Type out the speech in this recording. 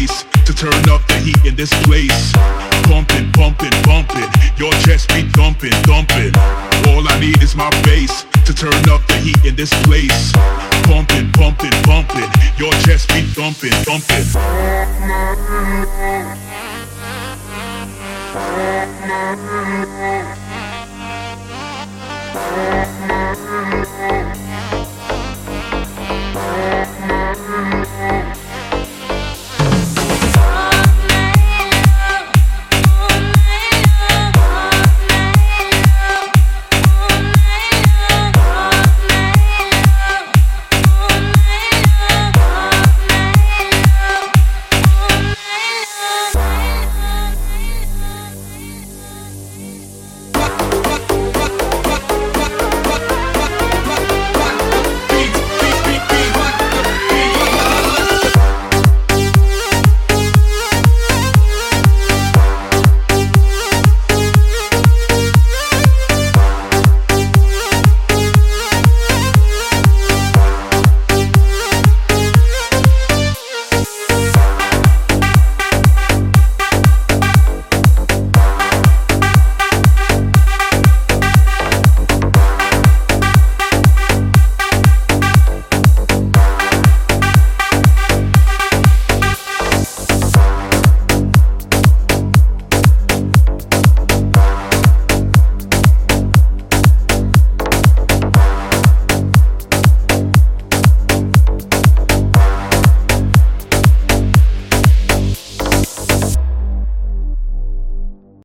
bass to turn up the heat in this place. Pumping, pumping, pumping, your chest be thumping, thumping. All I need is my bass to turn up the heat in this place. Pumping, pumping, pumping, your chest be thumping, thumping.